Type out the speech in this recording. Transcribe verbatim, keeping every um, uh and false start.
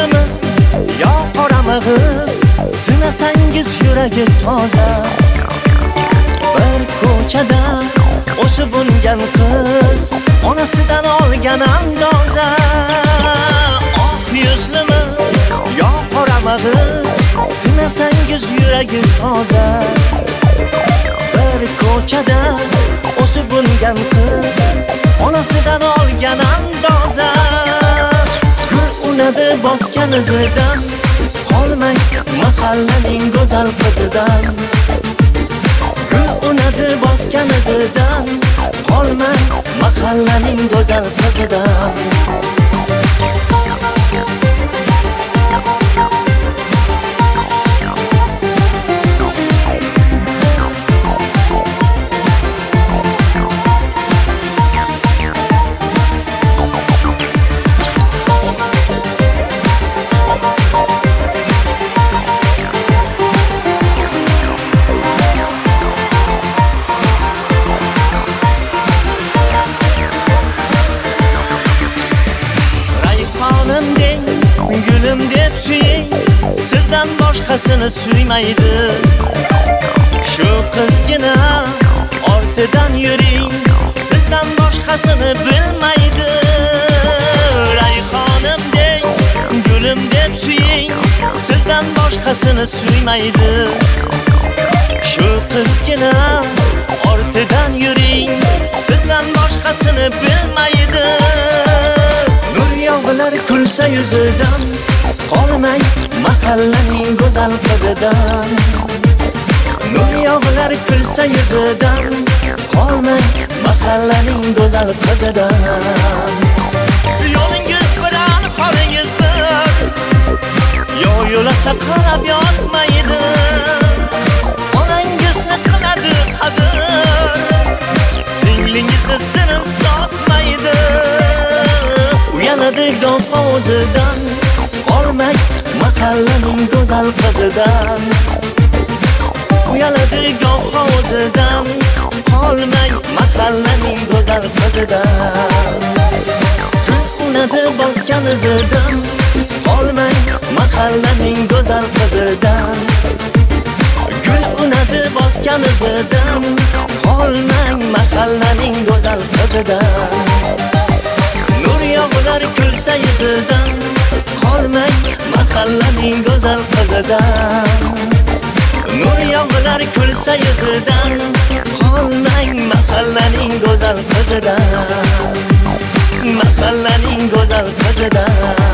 yuzlimi yo qoramag'iz, sinasangiz yuragi toza. Bir ko'chada o'sib ungan qiz, onasidan olgan andoza. Oq yuzlimi yo qoramag'iz, sinasangiz yuragi toza. Bir ko'chada o'sib ungan qiz, onasidan olgan andoza. Gul unadi bosgan izidan, qolmang mahallaning go'zal qizidan. Gul unadi bosgan izidan, qolmang mahallaning go'zal qizidan. Gülüm deb suying, sizdan boshqasini suymaydi. Shu qizgina ortidan yuring, sizdan boshqasini bilmaydi. Rayhonim deng, gulüm deb suying, sizdan boshqasini suymaydi. Shu qizgina ortidan yuring, sizdan boshqasini bilmaydi. Nur yog'lar kulsa yuzidan, qolmang mahallaning go'zal qizidan. Nur yog'lar kulsa yuzidan, qolmang mahallaning go'zal qizidan. Yo'lingiz bilan qolingiz bir, yo yo'lasa qarab yotmaydi. Onangizni qiladi qadr, singlingizni sirin sotmaydi. Uyanadi go'zal o'zidan, qolmang mahallaning go'zal qizidan. Uyaladi go'zal o'zidan, qolmang mahallaning go'zal qizidan. Gul unadi bosgan izidan, qolmang mahallaning go'zal qizidan. Gul unadi bosgan izidan, qolmang mahallaning go'zal qizidan. Nur yog'lar kulsa yuzidan, qolmang mahallaning go'zal qizidan. Nur yog'lar kulsa yuzidan, qolmang mahallaning go'zal qizidan. Mahallaning go'zal qizidan.